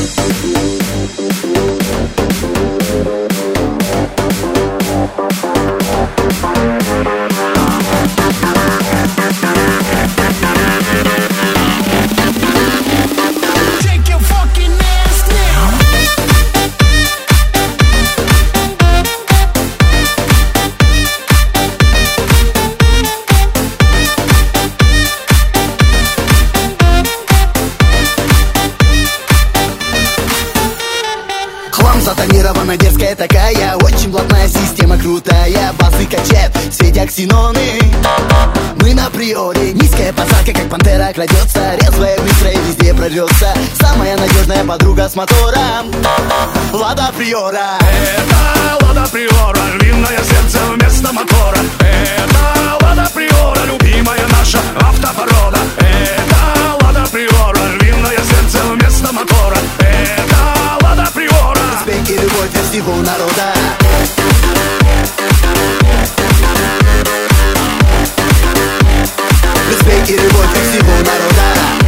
Затонирована дерзкая такая, очень блатная система крутая. Базы качает, светя ксеноны. Мы на приоре, низкая посадка, как пантера крадется. Резвая, быстрая, везде прорвется. Самая надежная подруга с мотором Лада Приора. Это Лада Приора, львиное сердце вместо мотора. Это Лада Приора, любимая наша автопорода. Это Лада Приора, львиное сердце вместо мотора. Это Лада Приора, респект и любовь для всего народа. Респект и любовь для всего народа.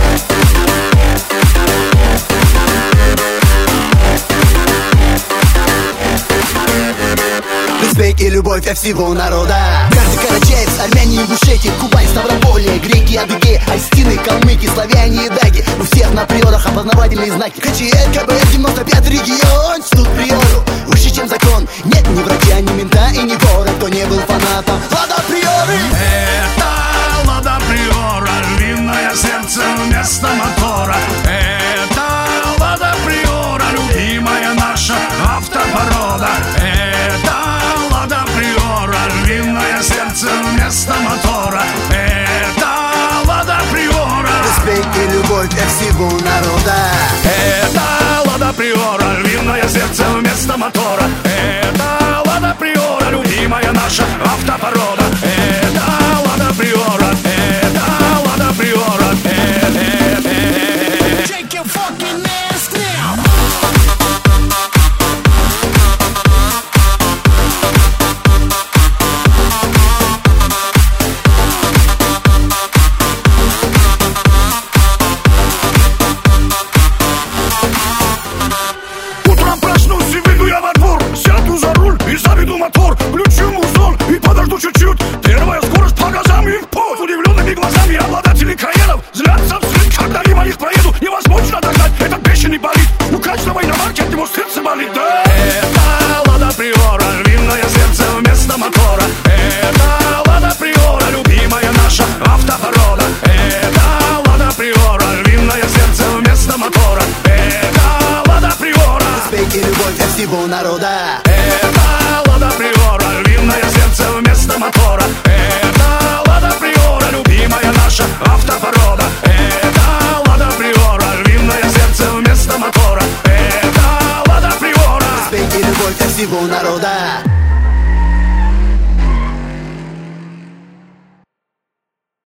Респект и любовь от всего народа. Каждый карачаевец, армяне, ингушети, Кубань, Ставрополье, греки, адыги, альстины, калмыки, славяне и даги. У всех на приорах опознавательные знаки. КЧС, КБС, 95 регион. Тут приору выше, чем закон. Нет ни врача, ни мента и ни вора, кто не был фанатом Лада Приоры. Это Лада Приора, львиное сердце вместо мотора. Это Лада Приора, любимая наша автопорода. Это Лада Приора, львиное сердце вместо мотора. Это Лада Приора, респект и любовь для всего народа. это Лада Приора, львиное сердце вместо мотора. Это Лада Приора, любимая наша автопорода. Это Лада Приора, это Лада Приора. Shake your fucking ass now. Утром проснусь и выйду я во двор. Сяду за руль и заведу мотор. Включу музон и подожду чуть-чуть. Первая скорость по газам и в путь. Удивленными глазами обладатели краенов злятся вслед, когда мимо них проеду. Невозможно догнать этот бешеный болид. У каждого иномарки от него сердце болит, да? Это Лада Приора, львиное сердце вместо мотора. Это Лада Приора, любимая наша автопорода. Это Лада Приора, львиное сердце вместо мотора. Это Лада Приора, Респект и любовь для всего народа. это Лада Приора, львиное сердце вместо мотора. Это Лада Приора, любимая наша автопорода. Это Лада Приора, львиное сердце вместо мотора. Это Лада Приора, Респект и любовь для всего народа.